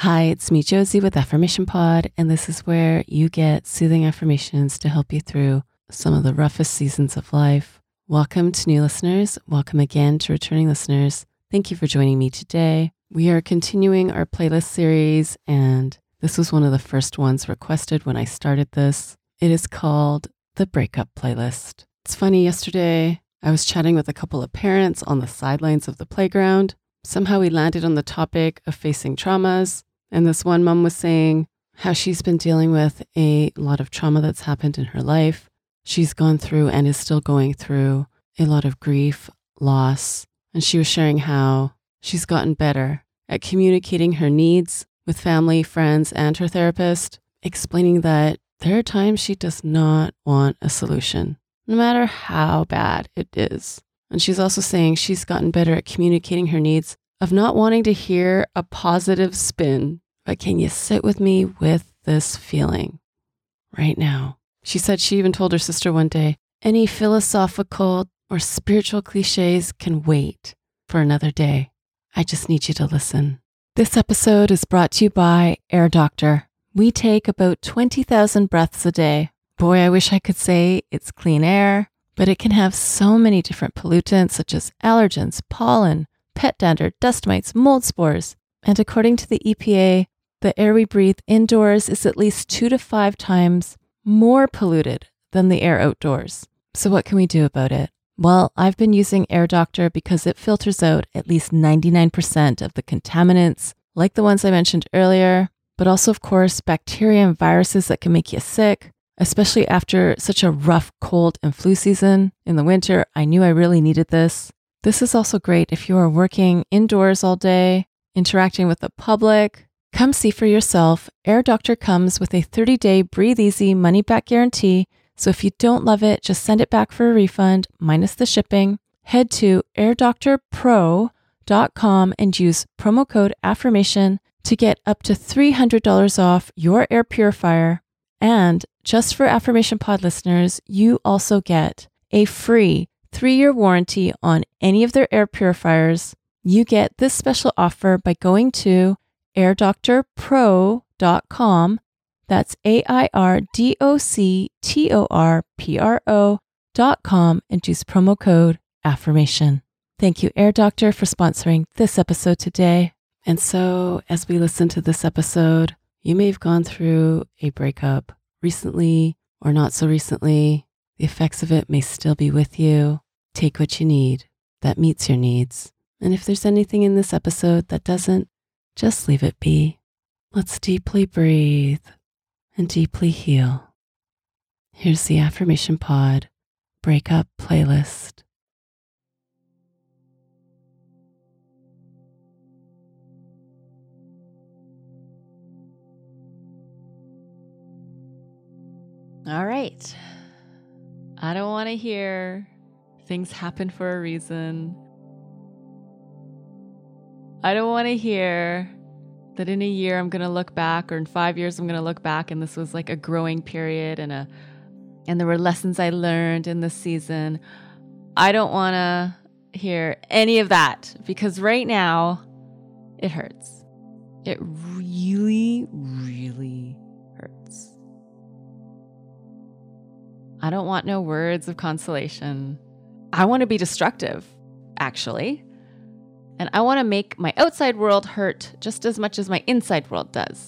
Hi, it's me, Josie, with Affirmation Pod, and this is where you get soothing affirmations to help you through some of the roughest seasons of life. Welcome to new listeners. Welcome again to returning listeners. Thank you for joining me today. We are continuing our playlist series, and this was one of the first ones requested when I started this. It is called the Breakup Playlist. It's funny, yesterday I was chatting with a couple of parents on the sidelines of the playground. Somehow we landed on the topic of facing traumas, and this one mom was saying how she's been dealing with a lot of trauma that's happened in her life. She's gone through and is still going through a lot of grief, loss, and she was sharing how she's gotten better at communicating her needs with family, friends, and her therapist, explaining that there are times she does not want a solution, no matter how bad it is. And she's also saying she's gotten better at communicating her needs of not wanting to hear a positive spin, but can you sit with me with this feeling right now? She said she even told her sister one day, any philosophical or spiritual cliches can wait for another day. I just need you to listen. This episode is brought to you by Air Doctor. We take about 20,000 breaths a day. Boy, I wish I could say it's clean air, but it can have so many different pollutants such as allergens, pollen, pet dander, dust mites, mold spores. And according to the EPA, the air we breathe indoors is at least 2 to 5 times more polluted than the air outdoors. So what can we do about it? Well, I've been using Air Doctor because it filters out at least 99% of the contaminants, like the ones I mentioned earlier, but also, of course, bacteria and viruses that can make you sick, especially after such a rough cold and flu season in the winter. I knew I really needed this. This is also great if you are working indoors all day, interacting with the public. Come see for yourself. Air Doctor comes with a 30-day breathe easy money back guarantee. So if you don't love it, just send it back for a refund minus the shipping. Head to airdoctorpro.com and use promo code AFFIRMATION to get up to $300 off your air purifier. And just for Affirmation Pod listeners, you also get a free 3-year warranty on any of their air purifiers. You get this special offer by going to airdoctorpro.com. That's airdoctorpro.com and use promo code AFFIRMATION. Thank you, Air Doctor, for sponsoring this episode today. And so, as we listen to this episode, you may have gone through a breakup recently or not so recently. The effects of it may still be with you. Take what you need that meets your needs. And if there's anything in this episode that doesn't, just leave it be. Let's deeply breathe and deeply heal. Here's the Affirmation Pod Breakup Playlist. All right. I don't want to hear things happen for a reason. I don't want to hear that in a year I'm going to look back, or in 5 years I'm going to look back and this was like a growing period and there were lessons I learned in this season. I don't want to hear any of that because right now it hurts. It really, really hurts. I don't want no words of consolation. I want to be destructive, actually. And I want to make my outside world hurt just as much as my inside world does.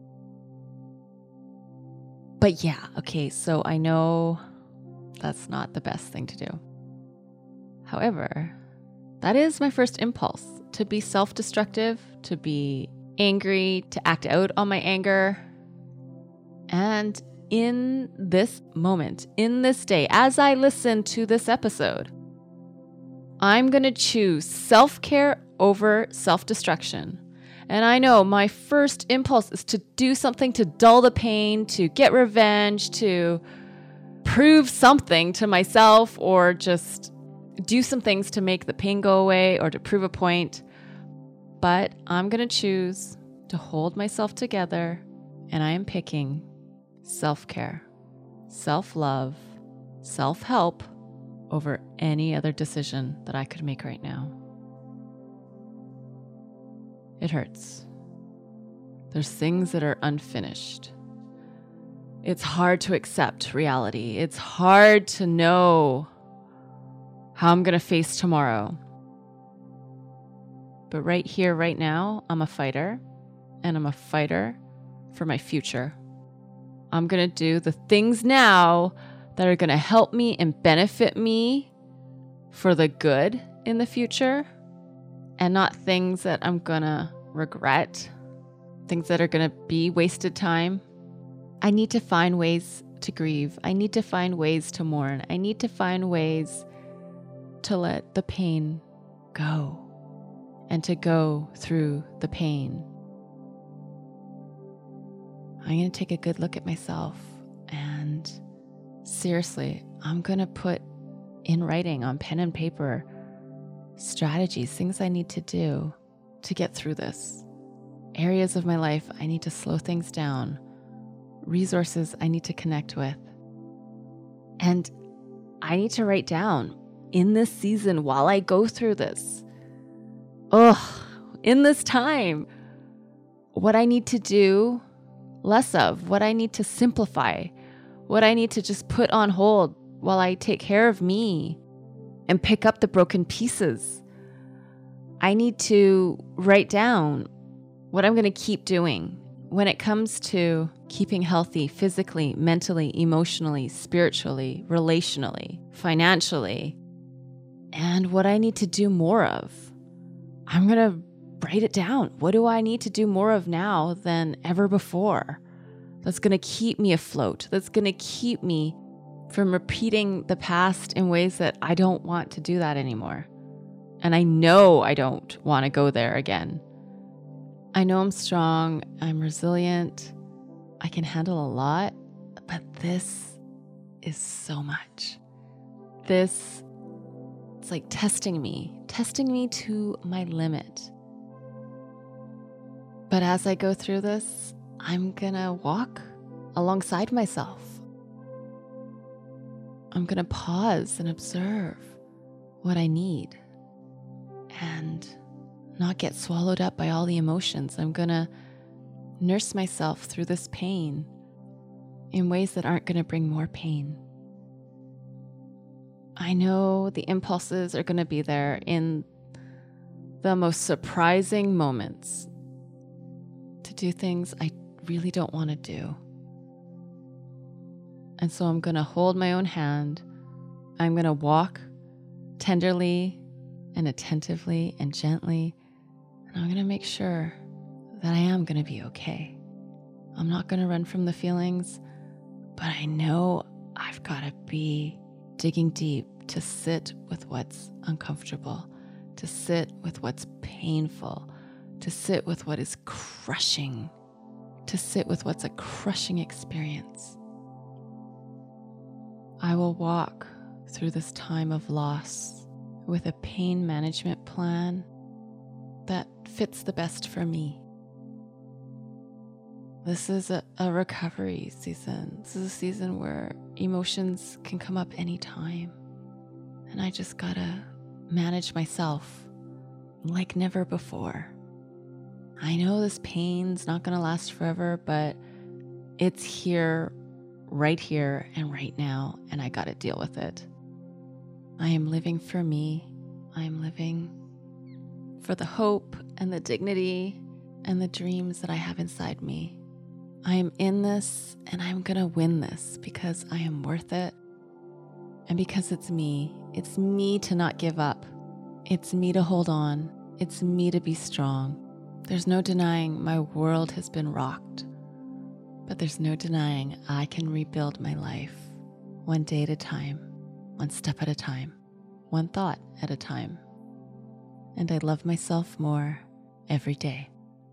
But yeah, okay, so I know that's not the best thing to do. However, that is my first impulse, to be self-destructive, to be angry, to act out on my anger. And in this moment, in this day, as I listen to this episode, I'm going to choose self-care over self-destruction. And I know my first impulse is to do something to dull the pain, to get revenge, to prove something to myself, or just do some things to make the pain go away or to prove a point. But I'm going to choose to hold myself together, and I am picking self-care, self-love, self-help over any other decision that I could make right now. It hurts. There's things that are unfinished. It's hard to accept reality. It's hard to know how I'm going to face tomorrow. But right here, right now, I'm a fighter, and I'm a fighter for my future. I'm going to do the things now that are going to help me and benefit me for the good in the future, and not things that I'm going to regret, things that are going to be wasted time. I need to find ways to grieve. I need to find ways to mourn. I need to find ways to let the pain go and to go through the pain. I'm going to take a good look at myself, and seriously, I'm going to put in writing on pen and paper strategies, things I need to do to get through this. Areas of my life I need to slow things down, resources I need to connect with. And I need to write down in this season while I go through this, in this time, what I need to do less of, what I need to simplify, what I need to just put on hold while I take care of me and pick up the broken pieces. I need to write down what I'm going to keep doing when it comes to keeping healthy physically, mentally, emotionally, spiritually, relationally, financially, and what I need to do more of. I'm going to write it down. What do I need to do more of now than ever before? That's going to keep me afloat. That's going to keep me from repeating the past in ways that I don't want to do that anymore. And I know I don't want to go there again. I know I'm strong. I'm resilient. I can handle a lot, but this is so much. It's like testing me to my limit. But as I go through this, I'm gonna walk alongside myself. I'm gonna pause and observe what I need and not get swallowed up by all the emotions. I'm gonna nurse myself through this pain in ways that aren't gonna bring more pain. I know the impulses are gonna be there in the most surprising moments to do things I really don't want to do. And so I'm going to hold my own hand. I'm going to walk tenderly and attentively and gently. And I'm going to make sure that I am going to be okay. I'm not going to run from the feelings, but I know I've got to be digging deep to sit with what's uncomfortable, to sit with what's painful, to sit with what is crushing, to sit with what's a crushing experience. I will walk through this time of loss with a pain management plan that fits the best for me. This is a recovery season. This is a season where emotions can come up anytime. And I just gotta manage myself like never before. I know this pain's not gonna last forever, but it's here and right now, and I gotta deal with it. I am living for me. I am living for the hope and the dignity and the dreams that I have inside me. I am in this, and I'm gonna win this because I am worth it. And because it's me. It's me to not give up. It's me to hold on. It's me to be strong. There's no denying my world has been rocked, but there's no denying I can rebuild my life one day at a time, one step at a time, one thought at a time. And I love myself more every day.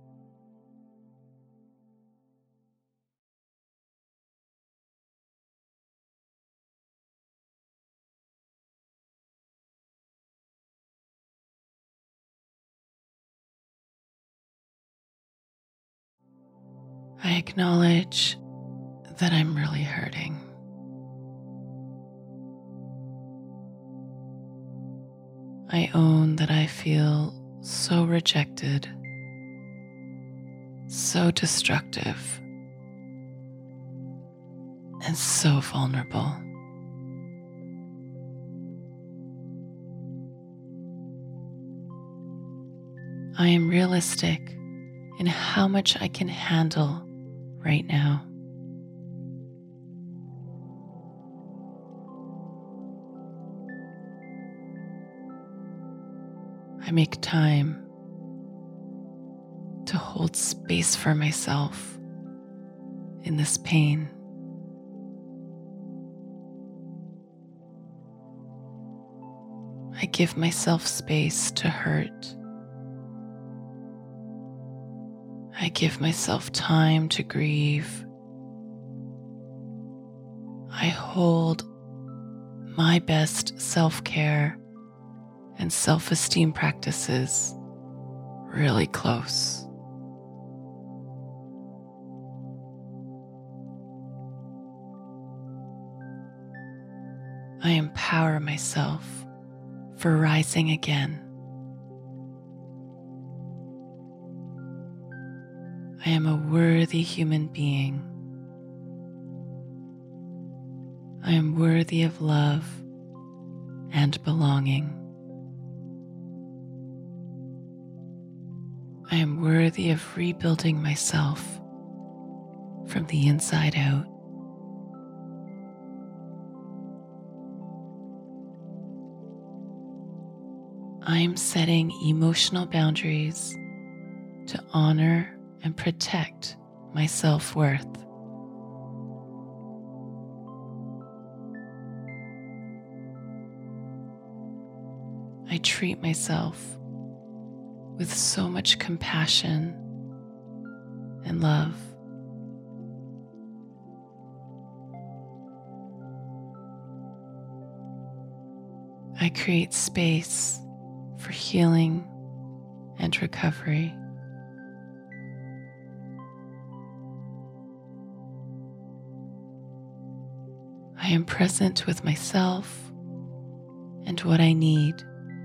I acknowledge that I'm really hurting. I own that I feel so rejected, so destructive, and so vulnerable. I am realistic in how much I can handle right now. I make time to hold space for myself in this pain. I give myself space to hurt. I give myself time to grieve. I hold my best self-care and self-esteem practices really close. I empower myself for rising again. I am a worthy human being. I am worthy of love and belonging. I am worthy of rebuilding myself from the inside out. I am setting emotional boundaries to honor and protect my self-worth. I treat myself with so much compassion and love. I create space for healing and recovery. I am present with myself and what I need.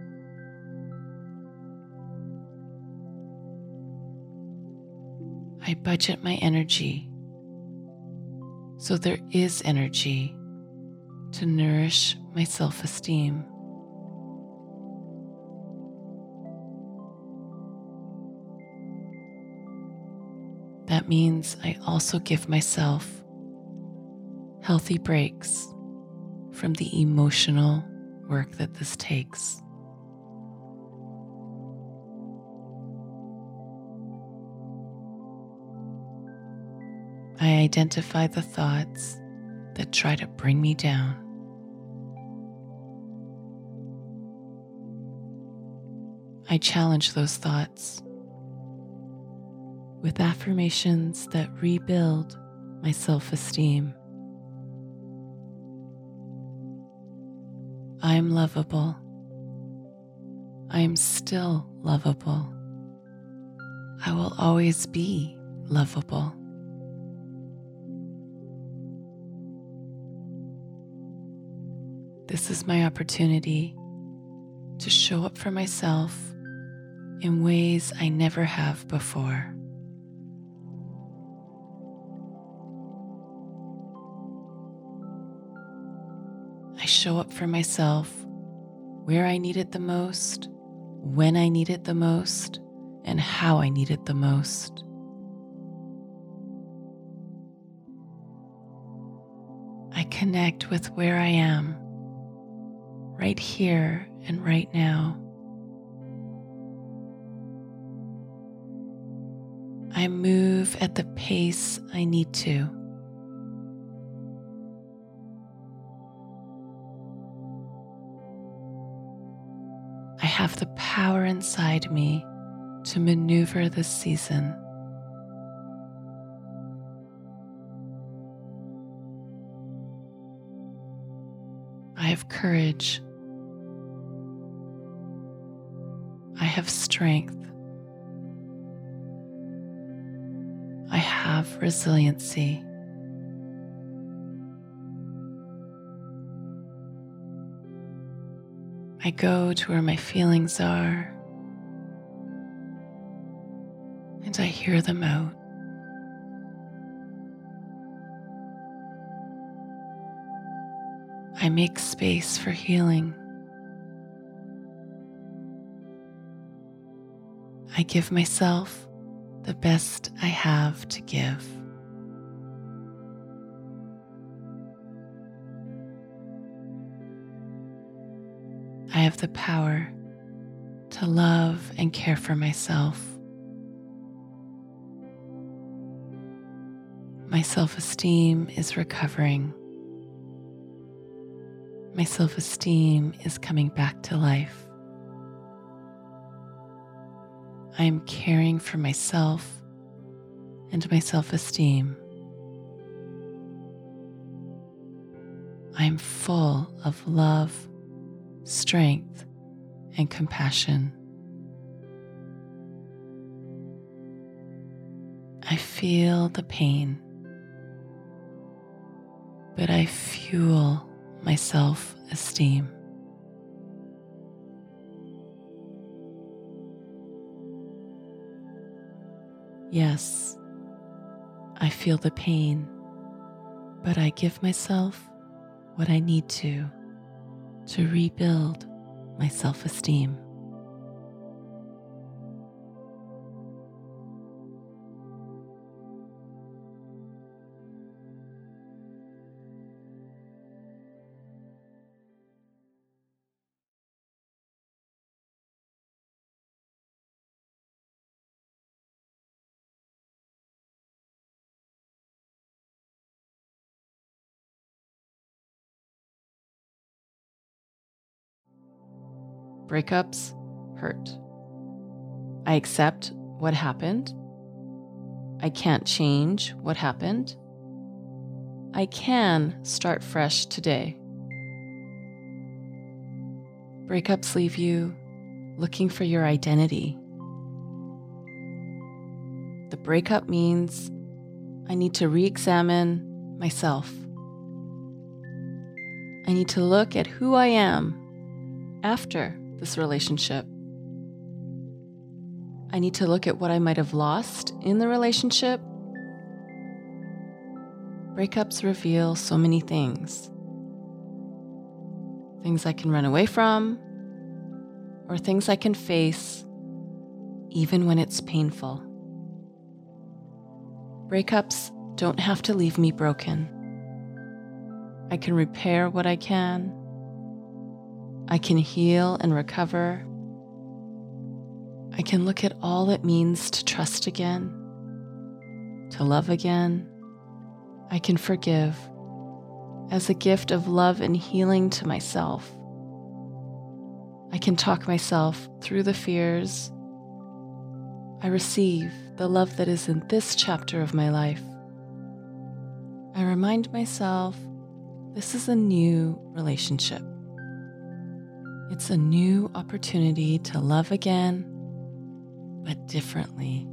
I budget my energy so there is energy to nourish my self-esteem. That means I also give myself healthy breaks from the emotional work that this takes. I identify the thoughts that try to bring me down. I challenge those thoughts with affirmations that rebuild my self-esteem. I am lovable. I am still lovable. I will always be lovable. This is my opportunity to show up for myself in ways I never have before. I show up for myself where I need it the most, when I need it the most, and how I need it the most. I connect with where I am, right here and right now. I move at the pace I need to. I have the power inside me to maneuver this season. I have courage. I have strength. I have resiliency. I go to where my feelings are, and I hear hear them out. I make space for healing. I give myself the best I have to give. I have the power to love and care for myself. My self-esteem is recovering. My self-esteem is coming back to life. I am caring for myself and my self-esteem. I am full of love, strength, and compassion. I feel the pain, but I fuel my self-esteem. Yes, I feel the pain, but I give myself what I need to rebuild my self-esteem. Breakups hurt. I accept what happened. I can't change what happened. I can start fresh today. Breakups leave you looking for your identity. The breakup means I need to re-examine myself. I need to look at who I am after this relationship. I need to look at what I might have lost in the relationship. Breakups reveal so many things. Things I can run away from, or things I can face, even when it's painful. Breakups don't have to leave me broken. I can repair what I can. I can heal and recover. I can look at all it means to trust again, to love again. I can forgive as a gift of love and healing to myself. I can talk myself through the fears. I receive the love that is in this chapter of my life. I remind myself this is a new relationship. It's a new opportunity to love again, but differently.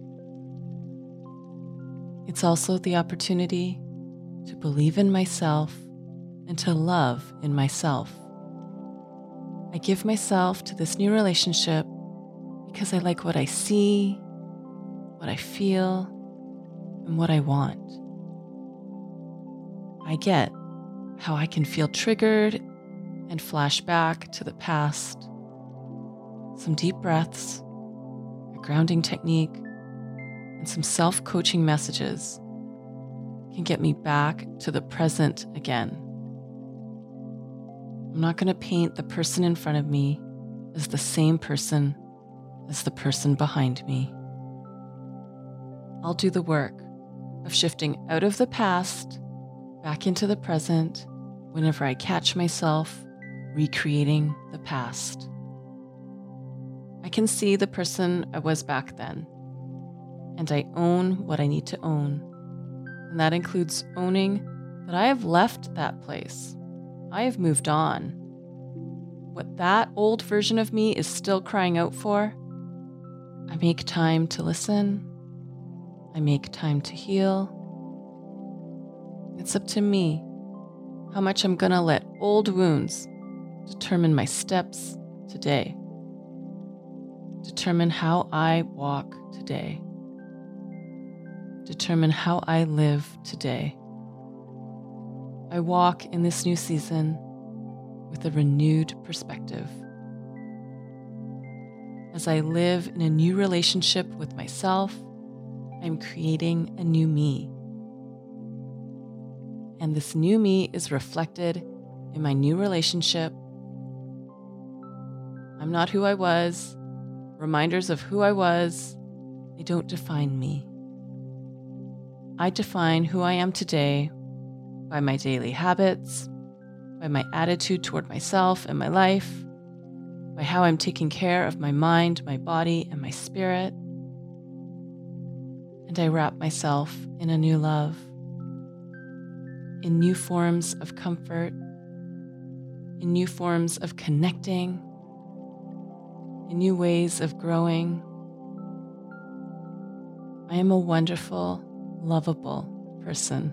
It's also the opportunity to believe in myself and to love in myself. I give myself to this new relationship because I like what I see, what I feel, and what I want. I get how I can feel triggered and flash back to the past. Some deep breaths, a grounding technique, and some self-coaching messages can get me back to the present again. I'm not going to paint the person in front of me as the same person as the person behind me. I'll do the work of shifting out of the past, back into the present, whenever I catch myself recreating the past. I can see the person I was back then, and I own what I need to own. And that includes owning that I have left that place. I have moved on. What that old version of me is still crying out for, I make time to listen. I make time to heal. It's up to me how much I'm gonna let old wounds determine my steps today. Determine how I walk today. determine how I live today. I walk in this new season with a renewed perspective. As I live in a new relationship with myself, I'm creating a new me. And this new me is reflected in my new relationship. I'm not who I was. Reminders of who I was, they don't define me. I define who I am today by my daily habits, by my attitude toward myself and my life, by how I'm taking care of my mind, my body, and my spirit. And I wrap myself in a new love, in new forms of comfort, in new forms of connecting, in new ways of growing. I am a wonderful, lovable person.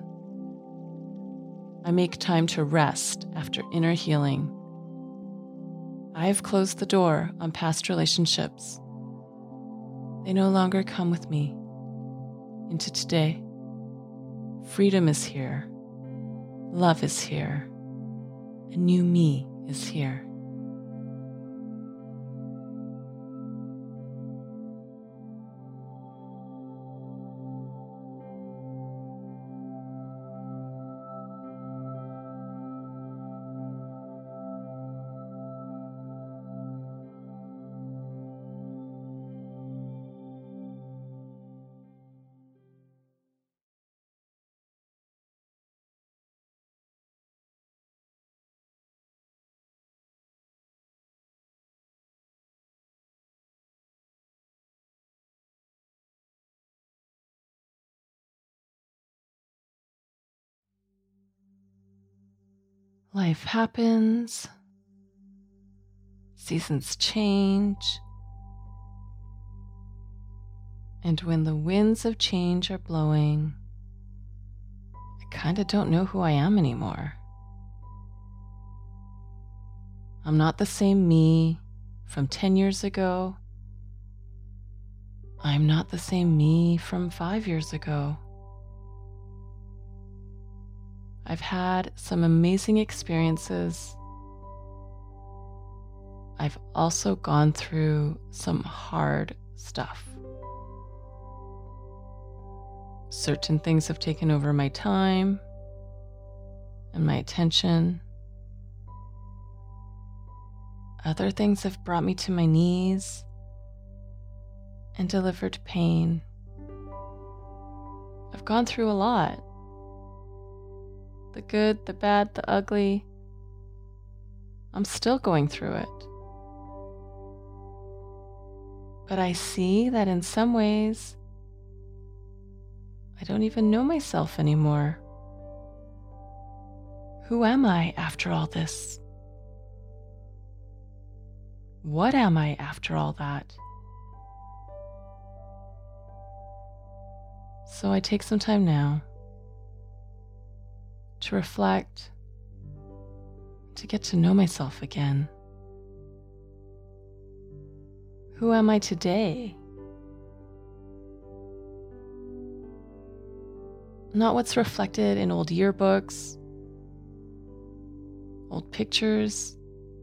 I make time to rest after inner healing. I have closed the door on past relationships. They no longer come with me into today. Freedom is here. Love is here. A new me is here. Life happens. Seasons change. And when the winds of change are blowing, I kind of don't know who I am anymore. I'm not the same me from 10 years ago. I'm not the same me from 5 years ago. I've had some amazing experiences. I've also gone through some hard stuff. Certain things have taken over my time and my attention. Other things have brought me to my knees and delivered pain. I've gone through a lot. The good, the bad, the ugly. I'm still going through it. But I see that in some ways, I don't even know myself anymore. Who am I after all this? What am I after all that? So I take some time now to reflect, to get to know myself again. Who am I today? Not what's reflected in old yearbooks, old pictures.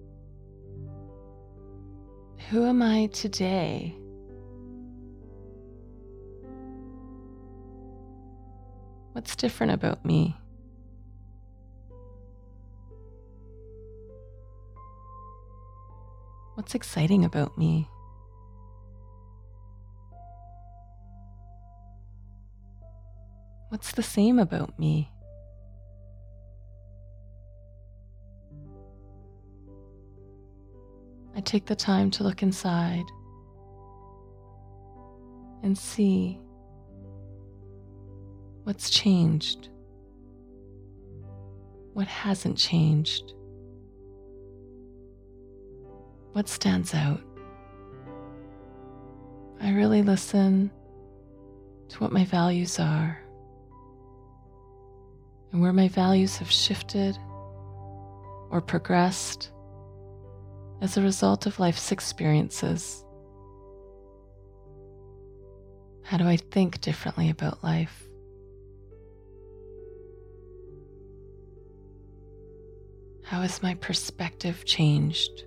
Who am I today? What's different about me? What's exciting about me? What's the same about me? I take the time to look inside and see what's changed, what hasn't changed, what stands out. I really listen to what my values are and where my values have shifted or progressed as a result of life's experiences. How do I think differently about life? How has my perspective changed?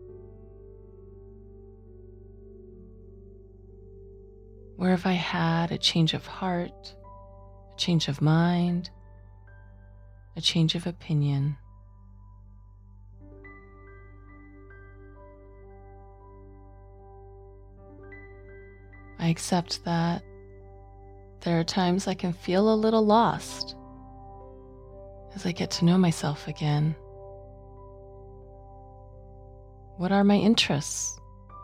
Where have I had a change of heart, a change of mind, a change of opinion? I accept that there are times I can feel a little lost as I get to know myself again. What are my interests?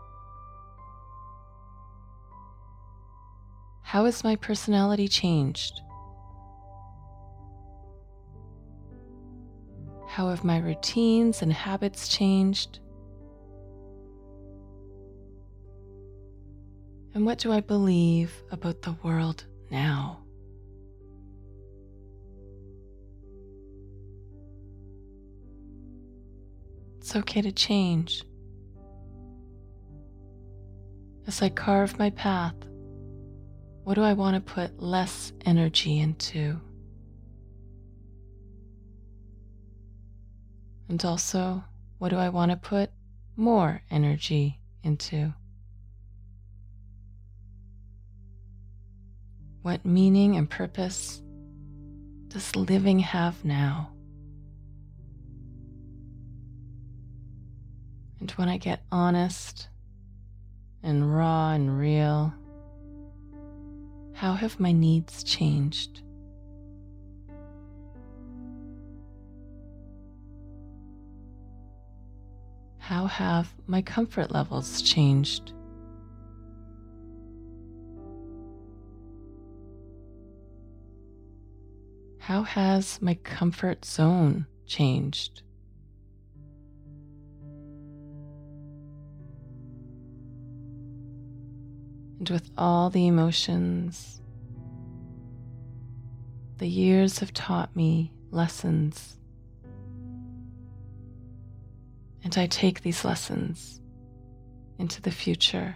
How has my personality changed? How have my routines and habits changed? And what do I believe about the world now? It's okay to change. As I carve my path, what do I want to put less energy into? And also, what do I want to put more energy into? What meaning and purpose does living have now? And when I get honest and raw and real, how have my needs changed? How have my comfort levels changed? How has my comfort zone changed? And with all the emotions, the years have taught me lessons. And I take these lessons into the future.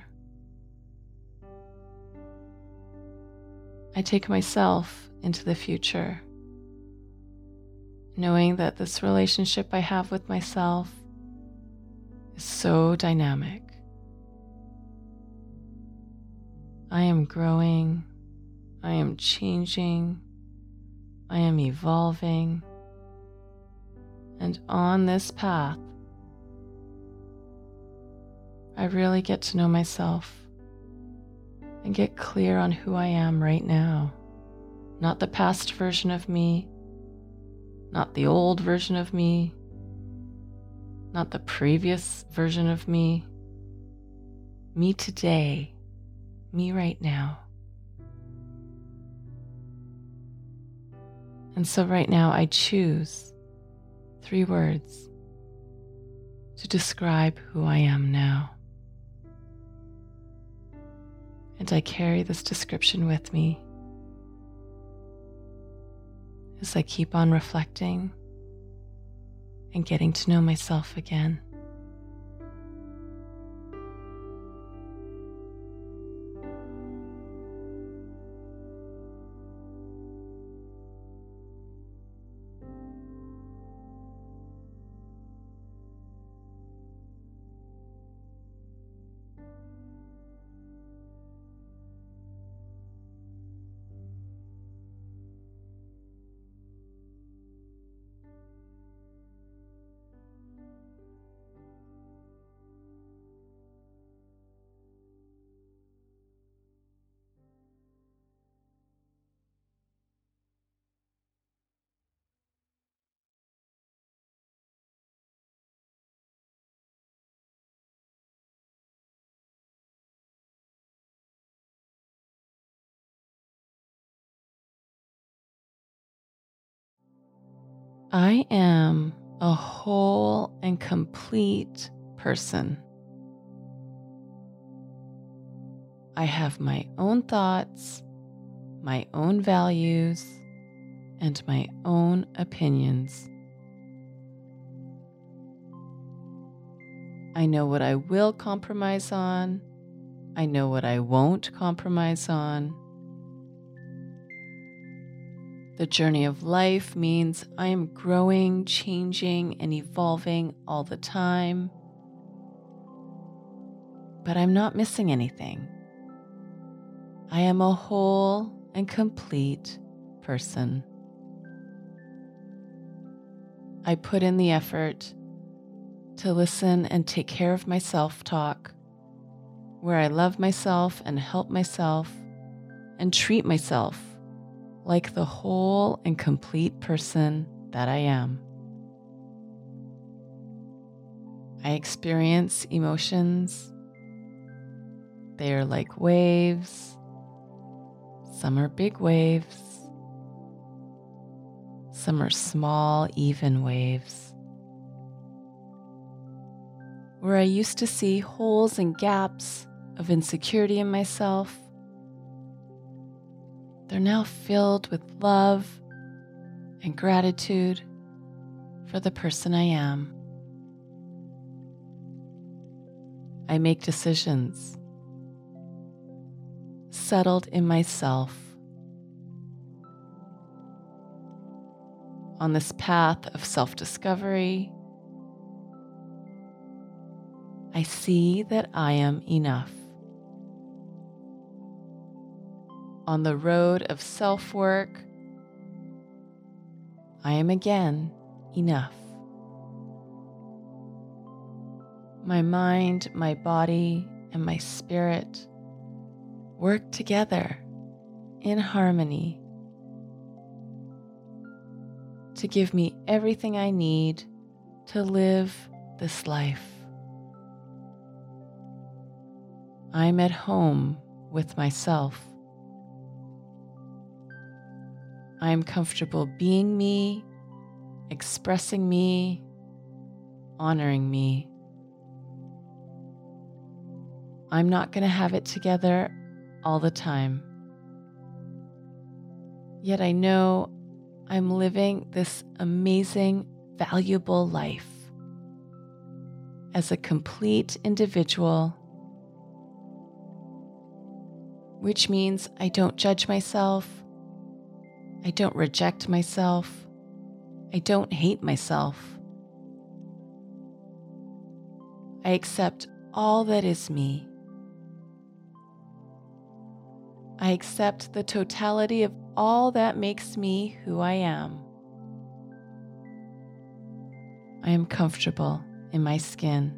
I take myself into the future, knowing that this relationship I have with myself is so dynamic. I am growing, I am changing, I am evolving, and on this path, I really get to know myself and get clear on who I am right now. Not the past version of me, not the old version of me, not the previous version of me. Me today, me right now. And so right now I choose 3 words to describe who I am now. And I carry this description with me as I keep on reflecting and getting to know myself again. I am a whole and complete person. I have my own thoughts, my own values, and my own opinions. I know what I will compromise on I know what I won't compromise on. The journey of life means I am growing, changing, and evolving all the time. But I'm not missing anything. I am a whole and complete person. I put in the effort to listen and take care of my self-talk, where I love myself and help myself and treat myself like the whole and complete person that I am. I experience emotions. They are like waves. Some are big waves. Some are small, even waves. Where I used to see holes and gaps of insecurity in myself, they're now filled with love and gratitude for the person I am. I make decisions settled in myself. On this path of self-discovery, I see that I am enough. On the road of self-work, I am again enough. My mind, my body, and my spirit work together in harmony to give me everything I need to live this life. I'm at home with myself. I'm comfortable being me, expressing me, honoring me. I'm not going to have it together all the time. Yet I know I'm living this amazing, valuable life as a complete individual, which means I don't judge myself, I don't reject myself, I don't hate myself. I accept all that is me. I accept the totality of all that makes me who I am. I am comfortable in my skin.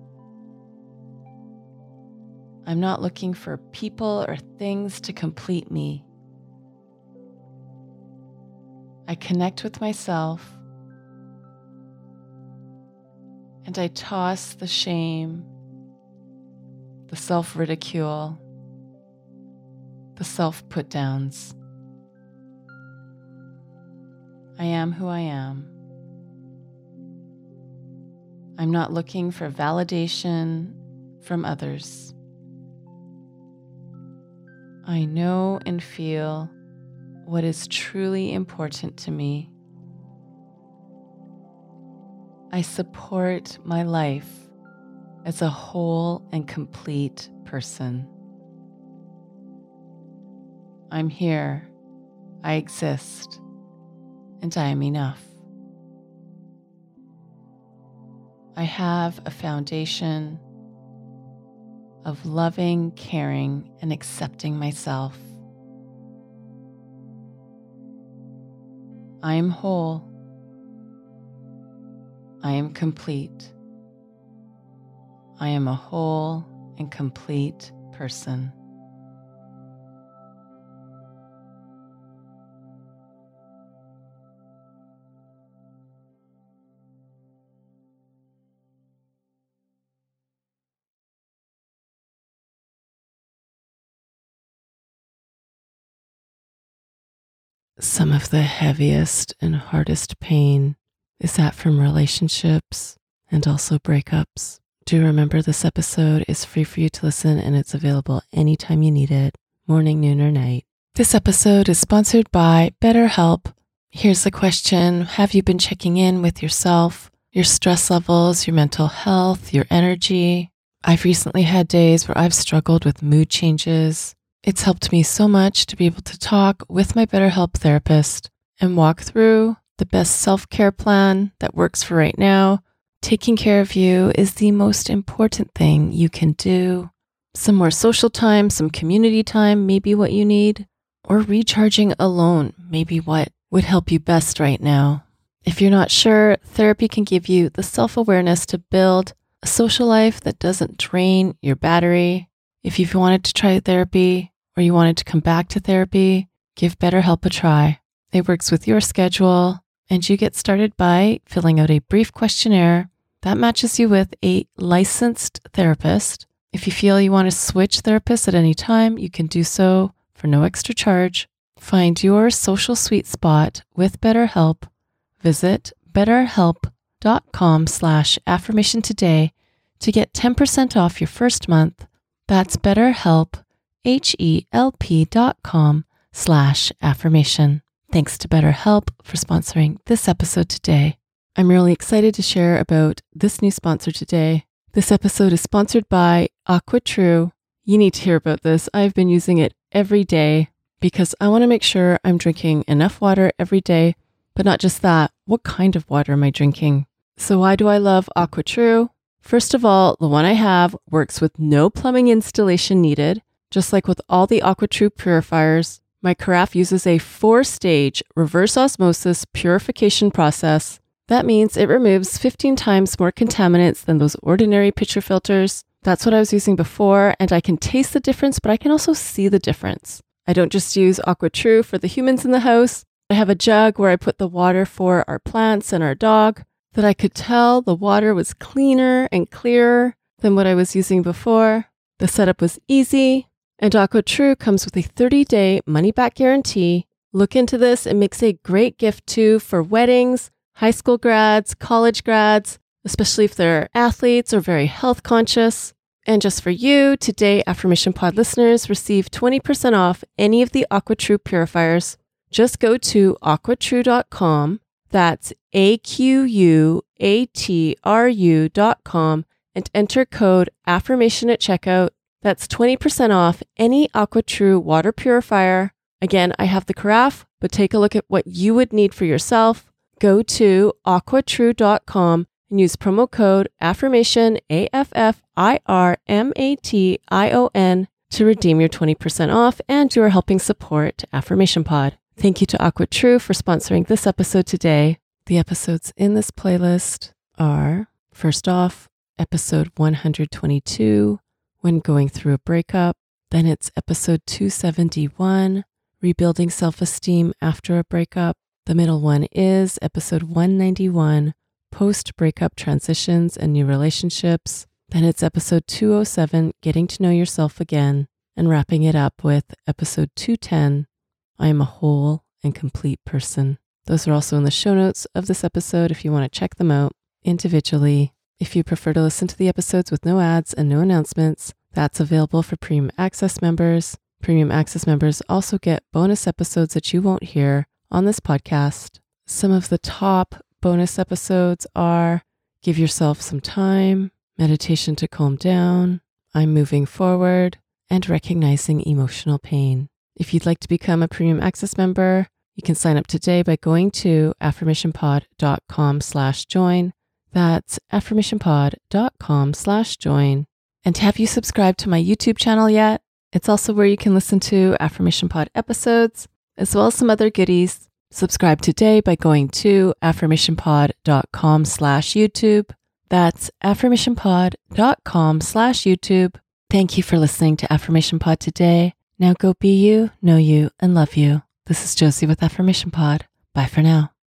I'm not looking for people or things to complete me. I connect with myself and I toss the shame, the self-ridicule, the self-put-downs. I am who I am. I'm not looking for validation from others. I know and feel what is truly important to me. I support my life as a whole and complete person. I'm here, I exist, and I am enough. I have a foundation of loving, caring, and accepting myself. I am whole. I am complete. I am a whole and complete person. Some of the heaviest and hardest pain is that from relationships and also breakups. Do remember this episode is free for you to listen and it's available anytime you need it, morning, noon, or night. This episode is sponsored by BetterHelp. Here's the question. Have you been checking in with yourself, your stress levels, your mental health, your energy? I've recently had days where I've struggled with mood changes. It's helped me so much to be able to talk with my BetterHelp therapist and walk through the best self-care plan that works for right now. Taking care of you is the most important thing you can do. Some more social time, some community time may be what you need, or recharging alone may be what would help you best right now. If you're not sure, therapy can give you the self-awareness to build a social life that doesn't drain your battery. If you've wanted to try therapy or you wanted to come back to therapy, give BetterHelp a try. It works with your schedule, and you get started by filling out a brief questionnaire that matches you with a licensed therapist. If you feel you want to switch therapists at any time, you can do so for no extra charge. Find your social sweet spot with BetterHelp. Visit betterhelp.com/affirmation today to get 10% off your first month. That's BetterHelp, HELP.com/affirmation. Thanks to BetterHelp for sponsoring this episode today. I'm really excited to share about this new sponsor today. This episode is sponsored by AquaTrue. You need to hear about this. I've been using it every day because I want to make sure I'm drinking enough water every day, but not just that. What kind of water am I drinking? So why do I love AquaTrue? First of all, the one I have works with no plumbing installation needed. Just like with all the AquaTrue purifiers, my carafe uses a 4-stage reverse osmosis purification process. That means it removes 15 times more contaminants than those ordinary pitcher filters. That's what I was using before, and I can taste the difference, but I can also see the difference. I don't just use AquaTrue for the humans in the house. I have a jug where I put the water for our plants and our dog, that I could tell the water was cleaner and clearer than what I was using before. The setup was easy, and AquaTrue comes with a 30-day money-back guarantee. Look into this. It makes a great gift too for weddings, high school grads, college grads, especially if they're athletes or very health conscious. And just for you, today Affirmation Pod listeners receive 20% off any of the AquaTrue purifiers. Just go to aquatrue.com. That's AQUATRU.com and enter code AFFIRMATION at checkout. That's 20% off any AquaTrue water purifier. Again, I have the carafe, but take a look at what you would need for yourself. Go to aquatrue.com and use promo code AFFIRMATION, AFFIRMATION, to redeem your 20% off, and you are helping support Affirmation Pod. Thank you to AquaTrue for sponsoring this episode today. The episodes in this playlist are, first off, episode 122, When Going Through a Breakup. Then it's episode 271, Rebuilding Self-Esteem After a Breakup. The middle one is episode 191, Post-Breakup Transitions and New Relationships. Then it's episode 207, Getting to Know Yourself Again. And wrapping it up with episode 210, I am a whole and complete person. Those are also in the show notes of this episode if you want to check them out individually. If you prefer to listen to the episodes with no ads and no announcements, that's available for Premium Access members. Premium Access members also get bonus episodes that you won't hear on this podcast. Some of the top bonus episodes are Give Yourself Some Time, Meditation to Calm Down, I'm Moving Forward, and Recognizing Emotional Pain. If you'd like to become a Premium Access member, you can sign up today by going to affirmationpod.com/join. That's affirmationpod.com/join. And have you subscribed to my YouTube channel yet? It's also where you can listen to Affirmation Pod episodes, as well as some other goodies. Subscribe today by going to affirmationpod.com/YouTube. That's affirmationpod.com/YouTube. Thank you for listening to Affirmation Pod today. Now go be you, know you, and love you. This is Josie with Affirmation Pod. Bye for now.